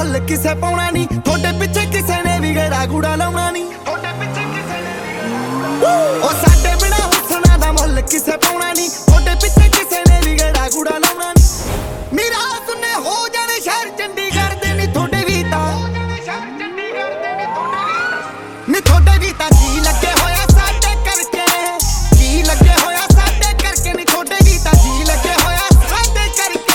ਮੁੱਲ ਕਿਸੇ ਪਾਉਣਾ ਨਹੀਂ, ਤੁਹਾਡੇ ਪਿੱਛੇ ਕਿਸੇ ਨੇ ਵੀ ਗੇੜਾ ਗੂੜਾ ਲਾਉਣਾ ਨਹੀਂ। ਉਹ ਸਾਡੇ ਬਿਨਾ ਹੁਸਨਾ ਦਾ ਮੁੱਲ ਕਿਸੇ ਪਾਉਣਾ ਨਹੀਂ, ਤੁਹਾਡੇ ਪਿੱਛੇ ਕਿਸੇ ਨੇ ਵੀ ਗੇੜਾ ਗੂੜਾ ਲਾਉਣਾ ਨਹੀਂ। ਮੇਰਾ ਸੁਨੇ ਹੋ ਜਾਣੇ ਸ਼ਹਿਰ ਚੰਡੀਗੜ੍ਹ ਦੇ ਨੀ ਤੁਹਾਡੇ ਵੀ ਤਾਂ, ਨੀ ਤੁਹਾਡੇ ਵੀ ਤਾਂ ਜੀ ਲੱਗੇ ਹੋਇਆ ਸਾਡੇ ਕਰਕੇ, ਜੀ ਲੱਗੇ ਹੋਇਆ ਸਾਡੇ ਕਰਕੇ, ਨੀ ਤੁਹਾਡੇ ਵੀ ਤਾਂ ਜੀ ਲੱਗੇ ਹੋਇਆ ਸਾਡੇ ਕਰਕੇ।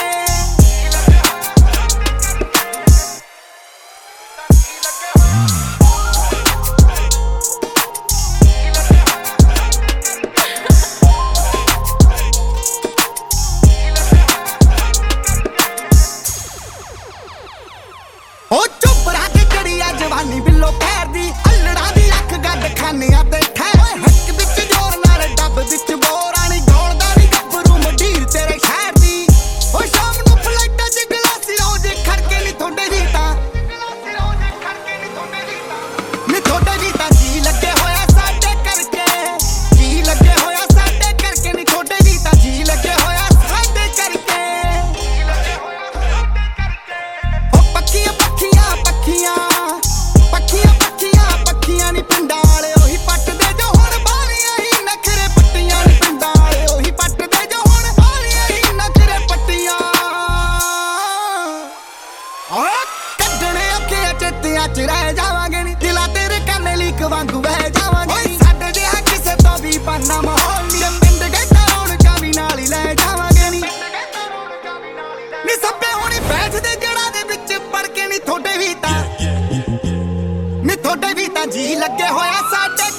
ਉਹ ਚੁੱਪ ਰਹਿ ਕੇ ਚੜੀ ਆ ਜਵਾਨੀ ਬਿੱਲੋ ਪੈਰ ਦੀ, ਅਲੜਾ ਦੀ ਅੱਖ ਗੱਡ ਖਾਨਿਆਂ ਤੇ ਠਹਿਰ। ਹੱਕ ਵਿੱਚ ਜੋਰ ਨਾਲ ਡੱਬ ਵਿੱਚ ਬੋਰਾਂ ਨੀ ਗੋਲਦਾ ਨੀ ਗੱਭਰੂ ਮੰਡੀਰ ਤੇਰੇ ਸ਼ਹਿਰ ਦੀ। ਉਹ ਸ਼ਾਮ ਨੂੰ ਫਲਾਈਟਾਂ 'ਚ ਗਲਾਸੀ ਰੋਜ਼ ਖੜਕੇ ਨੀ ਤੁਹਾਡੇ ਵੀ ਤਾਂ, ਨੀ ਤੁਹਾਡੇ ਵੀ ਤਾਂ ਜੀ ਲੱਗੇ ਹੋਇਆ ਸਾਡੇ ਕਰਕੇ, ਜੀ ਲੱਗੇ ਹੋਇਆ ਸਾਡੇ ਕਰਕੇ, ਨੀ ਤੁਹਾਡੇ ਵੀ ਤਾਂ ਜੀ ਲੱਗੇ ਹੋਇਆ ਸਾਡੇ ਕਰਕੇ। ਉਹ ਪੱਖੀਆਂ ਪੱਖੀਆਂ ਪੱਖੀਆਂ ਪੱਖੀਆਂ ਪੱਖੀਆਂ ਪੱਖੀਆਂ ਨੀ ਪਿੰਡਾਂ ਵਾਲੇ ਉਹੀ ਪੱਟਦੇ ਜੋ ਹੁਣ ਬਾਲੀਆਂ ਹੀ ਨਖਰੇ ਪੱਟੀਆਂ ਨੀ, ਪਿੰਡਾਂ ਵਾਲੇ ਉਹੀ ਪੱਟਦੇ ਜੋ ਹੁਣ ਬਾਲੀਆਂ ਹੀ ਨਖਰੇ ਪੱਟੀਆਂ। ਕੱਢਣੇ ਔਖੇ ਚਿੱਤਿਆਂ 'ਚ ਰਹਿ ਜਾਵਾਂਗੇ ਨੀ, ਦਿਲਾਂ ਤੇਰੇ ਕੰਨੇ ਲੀਕ ਵਾਂਗੂ ਵਹਿ ਜਾਵਾਂਗੇ। ਸਾਡੇ ਜਿਹਾ ਕਿਸੇ ਤੋਂ ਵੀ ਪਾਨਾ ਮਾਹੌਲ ਨੀ, ਪਿੰਡ ਗੇਟਾਂ ਰੌਣਕਾਂ ਵੀ ਨਾਲ ਹੀ ਲੈ ਜਾਵਾਂਗੇ ਨੀ। ਨੀ ਸੱਪੇ ਹੋਣੀ ਬੈਠਦੇ ਜੜ੍ਹਾਂ ਦੇ ਵਿੱਚ ਪੜ ਕੇ, ਨੀ ਤੁਹਾਡੇ ਵੀ ਤਾਂ, ਨੀ ਤੁਹਾਡੇ ਵੀ ਤਾਂ ਜੀ ਲੱਗੇ ਹੋਇਆ ਸਾਡੇ